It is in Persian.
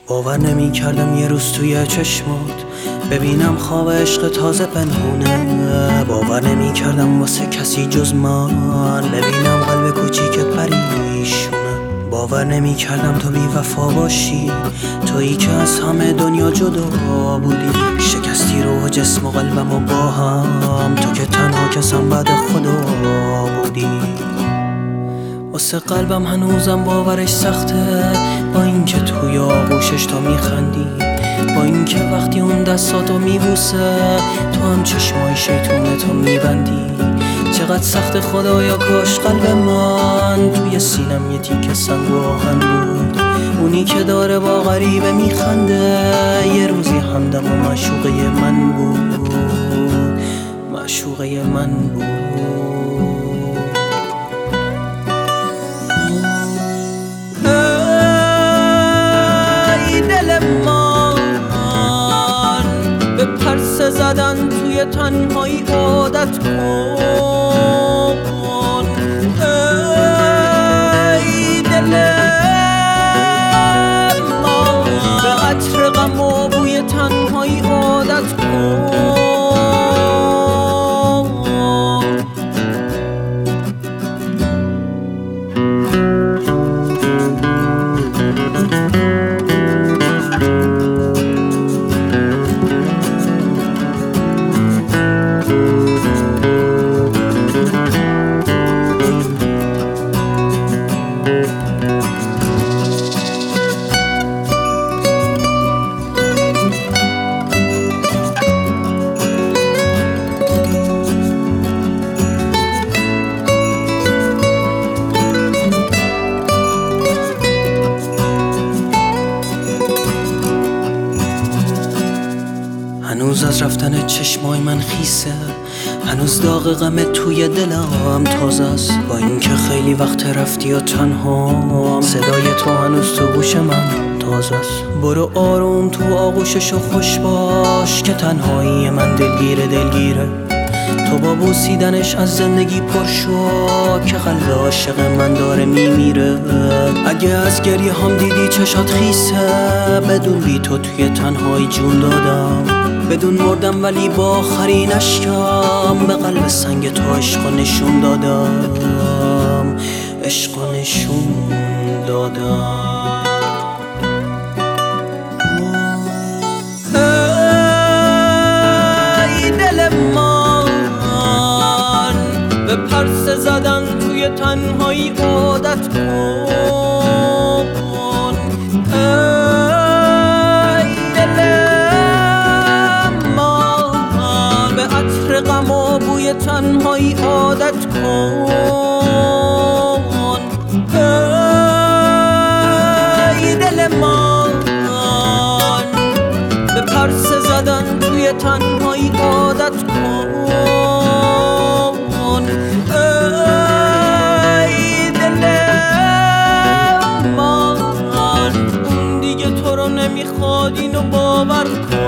باور نمی کردم یه روز توی چشمات ببینم خواب عشق تازه پنهونه. باور نمی کردم واسه کسی جز من ببینم قلب کوچیک پریشونه. باور نمی کردم تو بی وفا باشی، تویی که از همه دنیا جدا بودی. شکستی روح و جسم و قلبم و با هم، تو که تنها کسم بعد خدا بودی. واسه قلبم هنوزم باورش سخته، با اینکه توی آغوشش تو میخندی، با اینکه وقتی اون دستاتو میبوسه تو هم چشمای شیطونتو میبندی. چقدر سخت خدایا، کاش قلب من توی سینم یه تیکه سنگ و آهن بود. اونی که داره با غریبه میخنده یه روزی همدم و معشوقه من بود، معشوقه من بود. به پرسه زدن توی تنهایی عادت کن. ای دل من، به عطر غم و بوی تنهایی عادت کن. هنوز از رفتن چشمای من خیسه، هنوز داغ غم توی دلم تازه است. با اینکه خیلی وقت رفتی و تنها، صدای تو هنوز تو گوش من تازه است. برو آروم تو آغوشش و خوش باش که تنهایی من دلگیره. تو با بوسیدنش از زندگی پر شو که قلب عاشق من داره میمیره. اگه از گریه هم دیدی چشات خیسه، بدون بی تو توی تنهایی جون دادم. بدون مردم ولی با آخرین اشکم به قلب سنگ تو عشق نشون دادم، عشق نشون دادم. ای دل من، به پرسه زدن توی تنهایی عادت کن. ای دل من، به عطر غم و بوی تنهایی عادت کن. ای دل من، به پرسه زدن توی تنهایی عادت کن. ای دل من، اون دیگه تو رو نمیخواد، اینو باور کن.